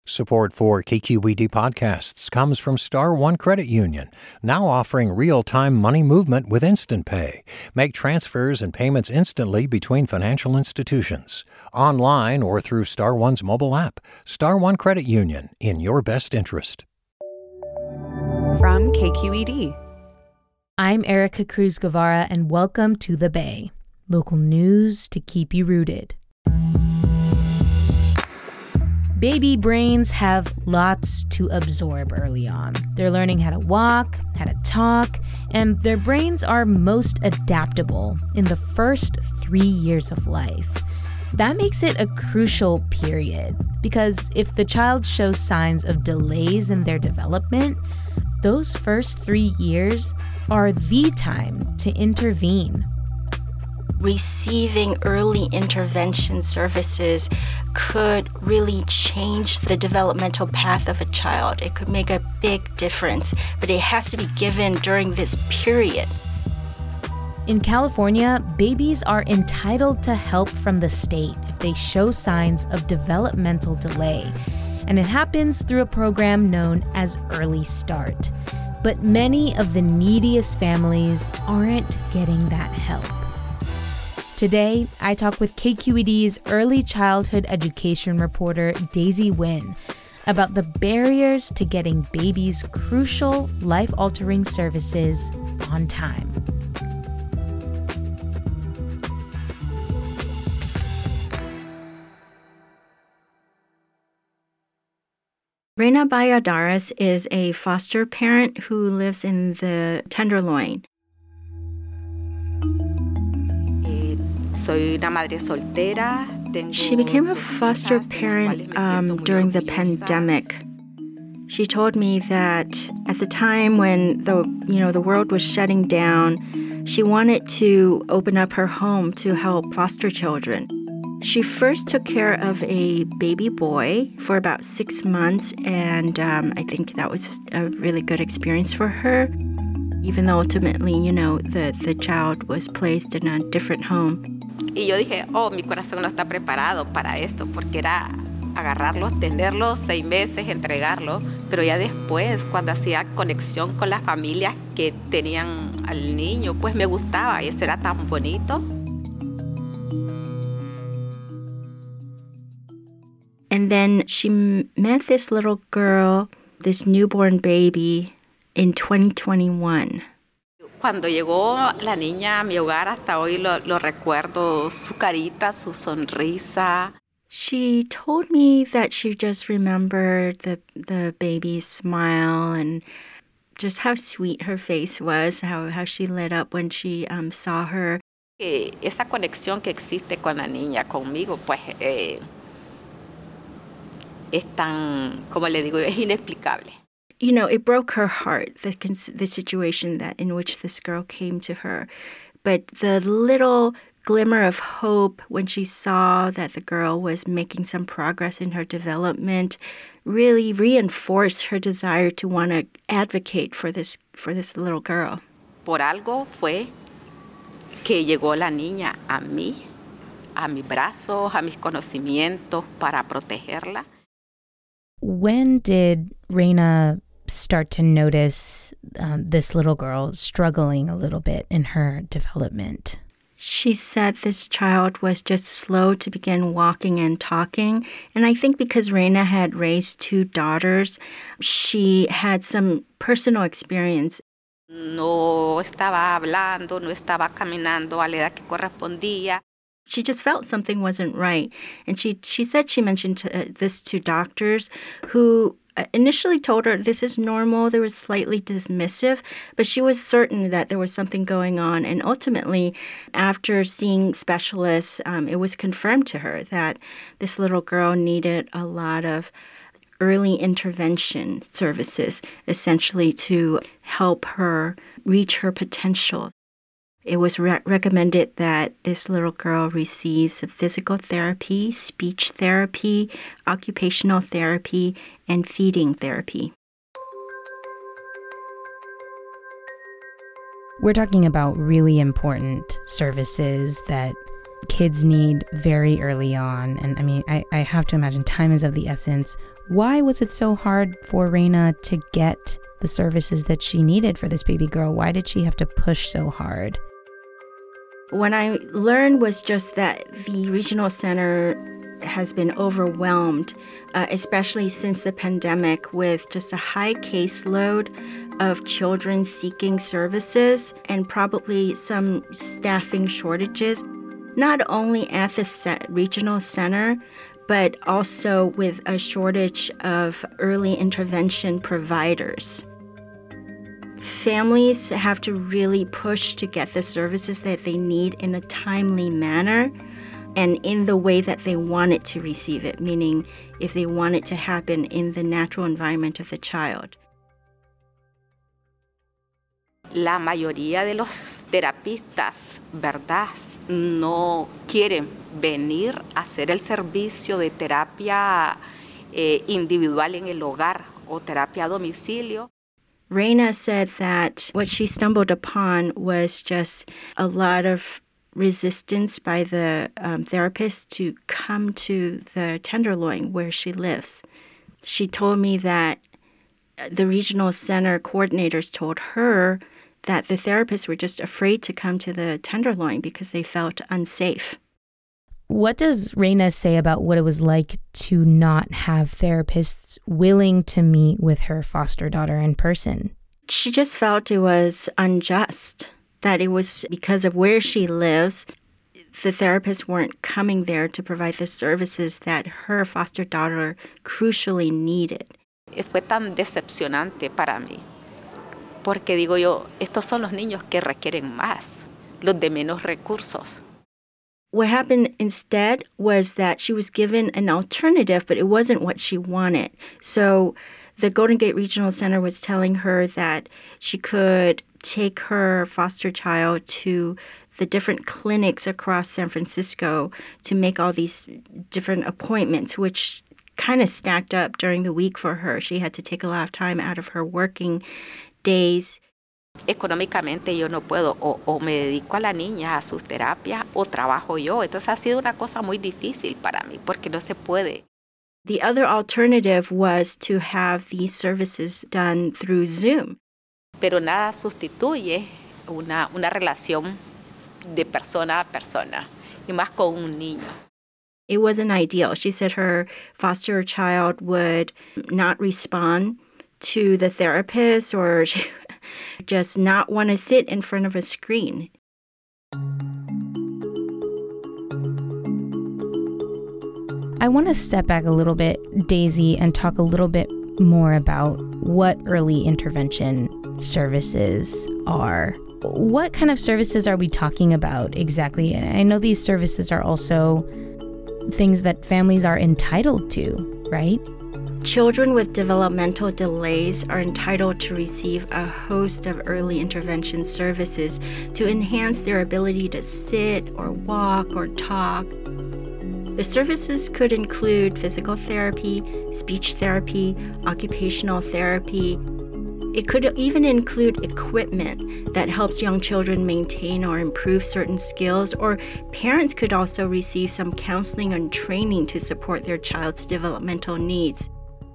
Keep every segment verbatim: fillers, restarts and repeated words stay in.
Support for K Q E D podcasts comes from Star One Credit Union, now offering real-time money movement with Instant Pay. Make transfers and payments instantly between financial institutions, online or through Star One's mobile app. Star One Credit Union, in your best interest. From K Q E D. I'm Erica Cruz Guevara, and welcome to The Bay, local news to keep you rooted. Baby brains have lots to absorb early on. They're learning how to walk, how to talk, and their brains are most adaptable in the first three years of life. That makes it a crucial period, because if the child shows signs of delays in their development, those first three years are the time to intervene. Receiving early intervention services could really change the developmental path of a child. It could make a big difference, but it has to be given during this period. In California, babies are entitled to help from the state if they show signs of developmental delay, and it happens through a program known as Early Start. But many of the neediest families aren't getting that help. Today, I talk with K Q E D's early childhood education reporter, Daisy Nguyen, about the barriers to getting babies crucial, life-altering services on time. Reina Valladares is a foster parent who lives in the Tenderloin. Soy una madre soltera. She became a foster parent um, during the pandemic. She told me that at the time when the you know the world was shutting down, she wanted to open up her home to help foster children. She first took care of a baby boy for about six months, and um, I think that was a really good experience for her, even though ultimately, you know, the, the child was placed in a different home. Y yo dije, oh, mi corazón no está preparado para esto, porque era agarrarlo, tenerlo seis meses, entregarlo, pero ya después, cuando hacía conexión con las familias que tenían al niño, pues me gustaba, y eso era tan bonito. And then she met this little girl, this newborn baby, in twenty twenty-one. Cuando llegó la niña a mi hogar, hasta hoy lo, lo recuerdo, su carita, su sonrisa. She told me that she just remembered the, the baby's smile and just how sweet her face was, how, how she lit up when she um, saw her. Eh, esa conexión que existe con la niña, conmigo, pues eh, es tan, como le digo, es inexplicable. You know, it broke her heart, the the situation that in which this girl came to her. But the little glimmer of hope when she saw that the girl was making some progress in her development really reinforced her desire to want to advocate for this for this little girl. Por algo fue que llegó la niña a mí, a mis brazos, a mis conocimientos para protegerla. When did Reina start to notice um, this little girl struggling a little bit in her development? She said this child was just slow to begin walking and talking. And I think because Reina had raised two daughters, she had some personal experience. No estaba hablando, no estaba caminando a la edad que correspondía. She just felt something wasn't right. And she, she said she mentioned to, uh, this to doctors who initially told her this is normal. They were slightly dismissive, but she was certain that there was something going on. And ultimately, after seeing specialists, um, it was confirmed to her that this little girl needed a lot of early intervention services, essentially to help her reach her potential. It was re- recommended that this little girl receives physical therapy, speech therapy, occupational therapy, and feeding therapy. We're talking about really important services that kids need very early on. And I mean, I, I have to imagine time is of the essence. Why was it so hard for Reina to get the services that she needed for this baby girl? Why did she have to push so hard? What I learned was just that the regional center has been overwhelmed, uh, especially since the pandemic, with just a high caseload of children seeking services and probably some staffing shortages, not only at the set, regional center, but also with a shortage of early intervention providers. Families have to really push to get the services that they need in a timely manner and in the way that they want it to receive it, meaning if they want it to happen in the natural environment of the child. La mayoría de los terapistas, ¿verdad?, no quieren venir a hacer el servicio de terapia eh, individual en el hogar o terapia a domicilio. Reina said that what she stumbled upon was just a lot of resistance by the um, therapist to come to the Tenderloin where she lives. She told me that the regional center coordinators told her that the therapists were just afraid to come to the Tenderloin because they felt unsafe. What does Reina say about what it was like to not have therapists willing to meet with her foster daughter in person? She just felt it was unjust, that it was because of where she lives, the therapists weren't coming there to provide the services that her foster daughter crucially needed. Fue tan decepcionante para mí, porque digo yo, estos son los niños que requieren más, los de menos recursos. What happened instead was that she was given an alternative, but it wasn't what she wanted. So the Golden Gate Regional Center was telling her that she could take her foster child to the different clinics across San Francisco to make all these different appointments, which kind of stacked up during the week for her. She had to take a lot of time out of her working days. Económicamente yo no puedo, o, o me dedico a la niña, a sus terapias, o trabajo yo. Entonces ha sido una cosa muy difícil para mí, porque no se puede. The other alternative was to have these services done through Zoom. Pero nada sustituye una, una relación de persona a persona, y más con un niño. It wasn't ideal. She said her foster child would not respond to the therapist or just not want to sit in front of a screen. I want to step back a little bit, Daisy, and talk a little bit more about what early intervention services are. What kind of services are we talking about exactly? I know these services are also things that families are entitled to, right? Children with developmental delays are entitled to receive a host of early intervention services to enhance their ability to sit or walk or talk. The services could include physical therapy, speech therapy, occupational therapy. It could even include equipment that helps young children maintain or improve certain skills, or parents could also receive some counseling and training to support their child's developmental needs.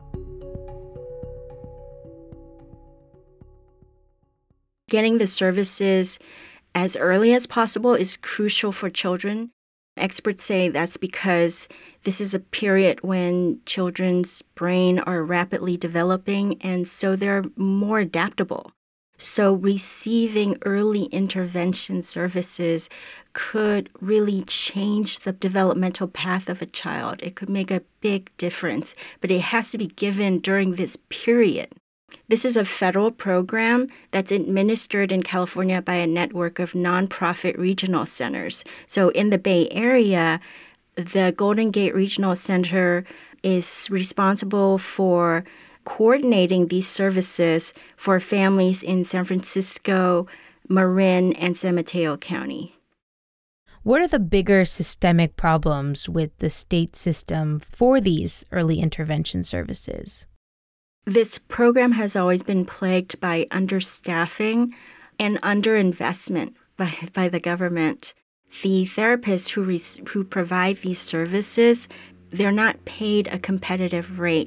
Getting the services as early as possible is crucial for children. Experts say that's because this is a period when children's brain are rapidly developing, and so they're more adaptable. So receiving early intervention services could really change the developmental path of a child. It could make a big difference, but it has to be given during this period. This is a federal program that's administered in California by a network of nonprofit regional centers. So in the Bay Area, the Golden Gate Regional Center is responsible for coordinating these services for families in San Francisco, Marin, and San Mateo County. What are the bigger systemic problems with the state system for these early intervention services? This program has always been plagued by understaffing and underinvestment by, by the government. The therapists who, re- who provide these services, they're not paid a competitive rate.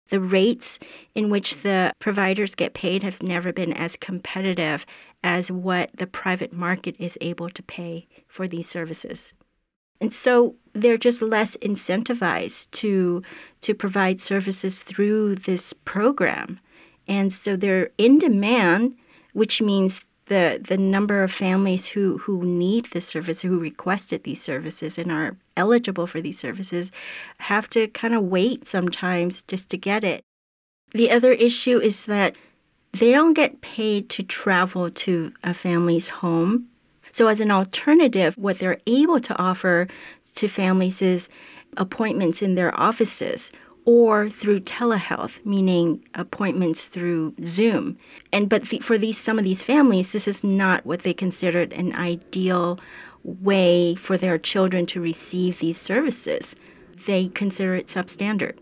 the rates in which the providers get paid have never been as competitive as what the private market is able to pay for these services. And so they're just less incentivized to to provide services through this program. And so they're in demand, which means the the number of families who, who need this service, who requested these services and are eligible for these services, have to kind of wait sometimes just to get it. The other issue is that they don't get paid to travel to a family's home. So as an alternative, what they're able to offer to families is appointments in their offices or through telehealth, meaning appointments through Zoom. And but the, for these some of these families, this is not what they considered an ideal way for their children to receive these services. They consider it substandard.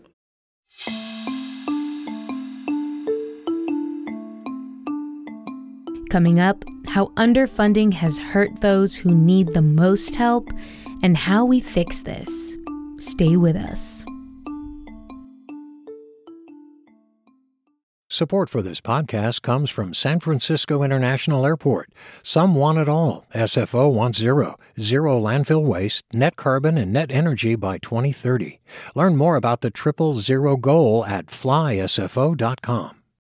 Coming up, how underfunding has hurt those who need the most help and how we fix this. Stay with us. Support for this podcast comes from San Francisco International Airport. Some want it all. S F O wants zero. Zero landfill waste, net carbon, and net energy by twenty thirty. Learn more about the triple zero goal at fly s f o dot com.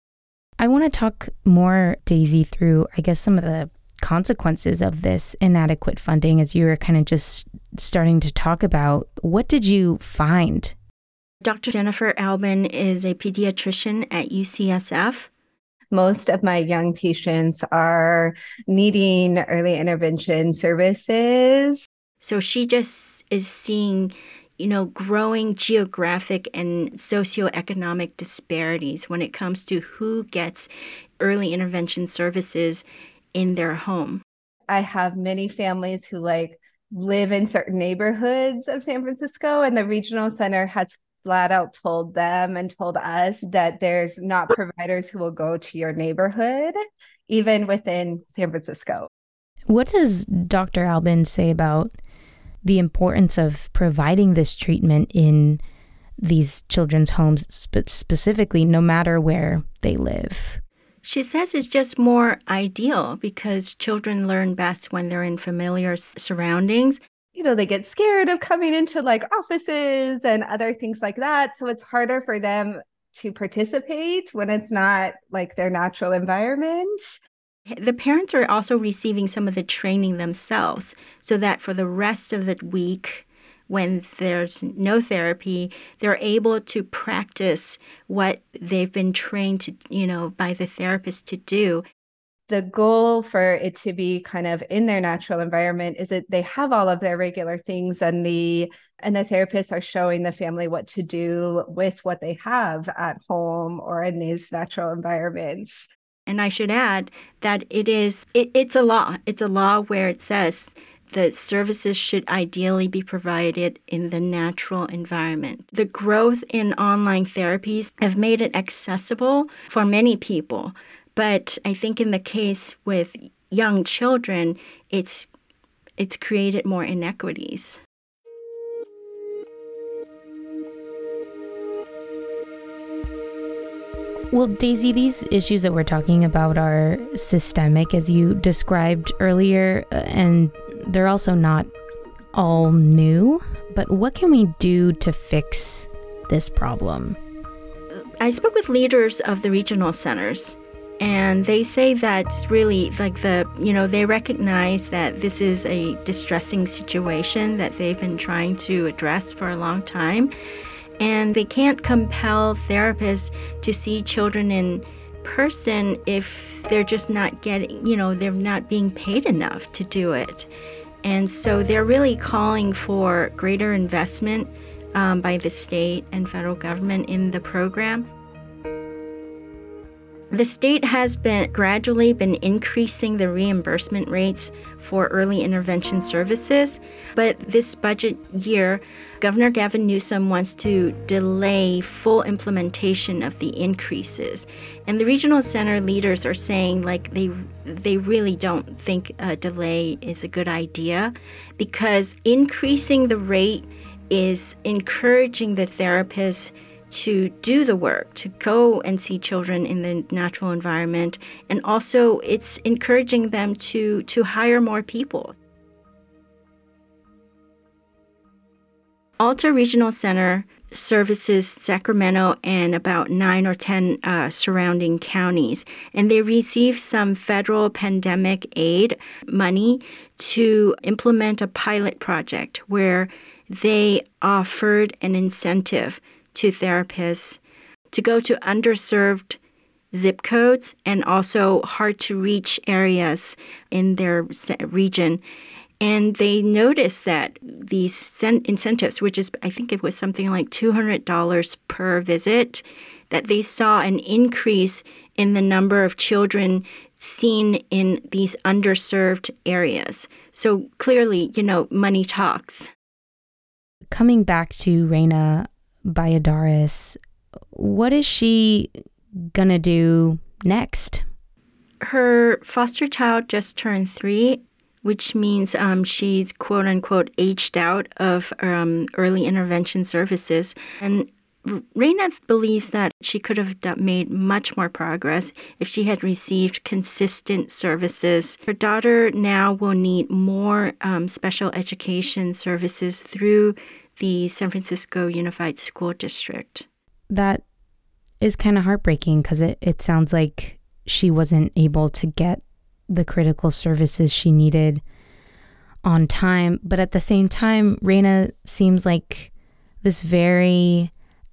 I want to talk more, Daisy, through, I guess, some of the consequences of this inadequate funding as you were kind of just starting to talk about. What did you find? Doctor Jennifer Albin is a pediatrician at U C S F. Most of my young patients are needing early intervention services. So she just is seeing, you know, growing geographic and socioeconomic disparities when it comes to who gets early intervention services in their home. I have many families who like live in certain neighborhoods of San Francisco, and the regional center has flat out told them and told us that there's not providers who will go to your neighborhood, even within San Francisco. What does Doctor Albin say about the importance of providing this treatment in these children's homes, spe- specifically, no matter where they live? She says it's just more ideal because children learn best when they're in familiar surroundings. You know, they get scared of coming into like offices and other things like that. So it's harder for them to participate when it's not like their natural environment. The parents are also receiving some of the training themselves so that for the rest of the week, when there's no therapy, they're able to practice what they've been trained to, you know, by the therapist to do. The goal for it to be kind of in their natural environment is that they have all of their regular things, and the and the therapists are showing the family what to do with what they have at home or in these natural environments. And I should add that it is it, it's a law. It's a law where it says that services should ideally be provided in the natural environment. The growth in online therapies have made it accessible for many people. But I think in the case with young children, it's it's created more inequities. Well, Daisy, these issues that we're talking about are systemic, as you described earlier, and they're also not all new. But what can we do to fix this problem? I spoke with leaders of the regional centers, and they say that really, like the, you know, they recognize that this is a distressing situation that they've been trying to address for a long time. And they can't compel therapists to see children in person if they're just not getting, you know, they're not being paid enough to do it. And so they're really calling for greater investment um, by the state and federal government in the program. The state has been gradually been increasing the reimbursement rates for early intervention services, but this budget year, Governor Gavin Newsom wants to delay full implementation of the increases. And the regional center leaders are saying like they they really don't think a delay is a good idea, because increasing the rate is encouraging the therapists to do the work, to go and see children in the natural environment. And also it's encouraging them to, to hire more people. Alta Regional Center services Sacramento and about nine or ten uh, surrounding counties. And they receive some federal pandemic aid money to implement a pilot project where they offered an incentive to therapists to go to underserved zip codes and also hard-to-reach areas in their region. And they noticed that these incentives, which is, I think it was something like two hundred dollars per visit, that they saw an increase in the number of children seen in these underserved areas. So clearly, you know, money talks. Coming back to Reina Valladares, what is she gonna do next? Her foster child just turned three, which means um, she's quote unquote aged out of um, early intervention services. And Reina believes that she could have made much more progress if she had received consistent services. Her daughter now will need more um, special education services through the San Francisco Unified School District. That is kind of heartbreaking because it, it sounds like she wasn't able to get the critical services she needed on time. But at the same time, Reina seems like this very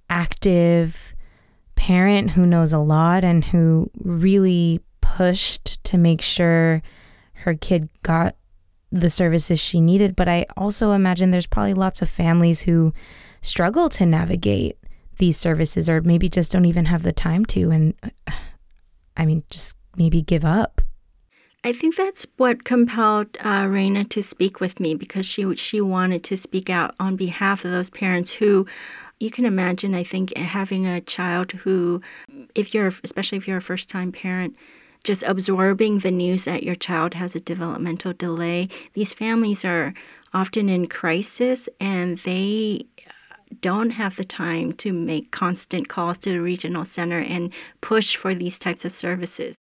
active parent who knows a lot and who really pushed to make sure her kid got the services she needed. But I also imagine there's probably lots of families who struggle to navigate these services or maybe just don't even have the time to. And I mean, just maybe give up. I think that's what compelled uh, Reina to speak with me, because she she wanted to speak out on behalf of those parents who, you can imagine, I think, having a child who, if you're, especially if you're a first-time parent, just absorbing the news that your child has a developmental delay. These families are often in crisis and they don't have the time to make constant calls to the regional center and push for these types of services.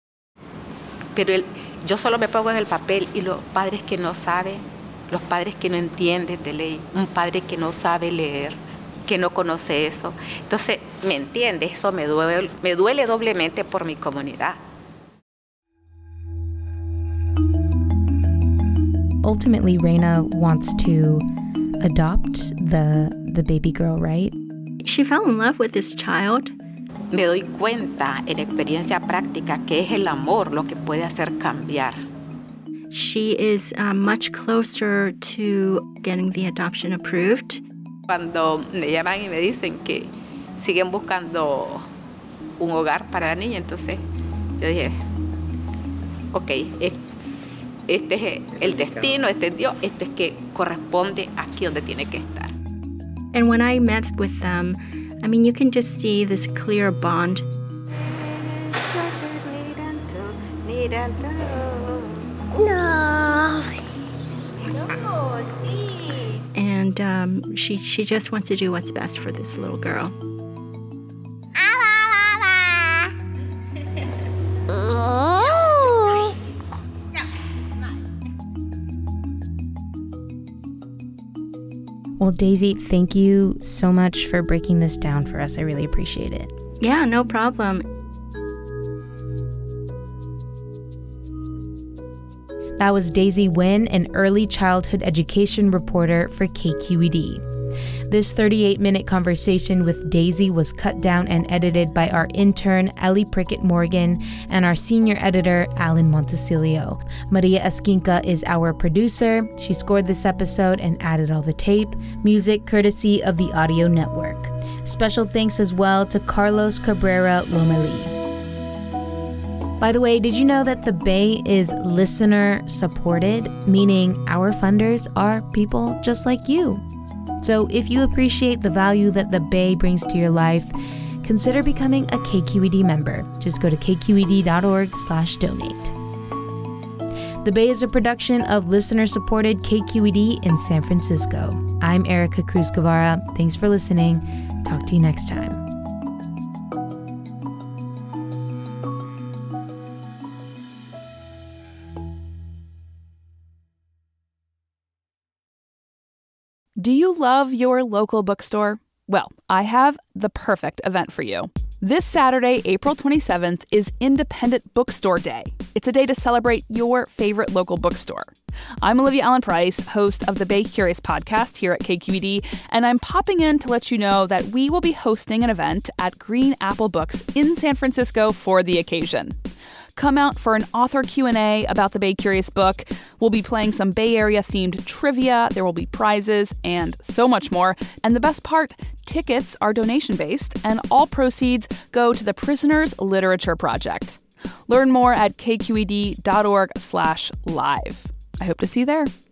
Pero el, yo solo me pongo en el papel y los padres que no saben, los padres que no entienden de ley, un padre que no sabe leer, que no conoce eso. Entonces, ¿me entiendes? Eso me duele, me duele doblemente por mi comunidad. Ultimately, Reina wants to adopt the the baby girl, right? She fell in love with this child. Me doy cuenta en experiencia práctica que es el amor lo que puede hacer cambiar. She is uh, much closer to getting the adoption approved. Cuando me llaman y me dicen que siguen buscando un hogar para la niña, entonces yo dije, ok, este es el destino, este es Dios, este es que corresponde aquí donde tiene que estar. And when I met with them, I mean, you can just see this clear bond. No. No, sí. And um, she she just wants to do what's best for this little girl. Well, Daisy, thank you so much for breaking this down for us. I really appreciate it. Yeah, no problem. That was Daisy Nguyen, an early childhood education reporter for K Q E D. This thirty-eight minute conversation with Daisy was cut down and edited by our intern, Ellie Prickett Morgan, and our senior editor, Alan Montecillo. Maria Esquinca is our producer. She scored this episode and added all the tape. Music courtesy of the Audio Network. Special thanks as well to Carlos Cabrera Lomeli. By the way, did you know that the Bay is listener supported, meaning our funders are people just like you? So if you appreciate the value that the Bay brings to your life, consider becoming a K Q E D member. Just go to k q e d dot org slash donate. The Bay is a production of listener-supported K Q E D in San Francisco. I'm Erica Cruz Guevara. Thanks for listening. Talk to you next time. Do you love your local bookstore? Well, I have the perfect event for you. This Saturday, April twenty-seventh, is Independent Bookstore Day. It's a day to celebrate your favorite local bookstore. I'm Olivia Allen Price, host of the Bay Curious podcast here at K Q E D, and I'm popping in to let you know that we will be hosting an event at Green Apple Books in San Francisco for the occasion. Come out for an author Q and A about the Bay Curious book. We'll be playing some Bay Area-themed trivia, there will be prizes, and so much more. And the best part, tickets are donation-based, and all proceeds go to the Prisoners Literature Project. Learn more at kqed.org slash live. I hope to see you there.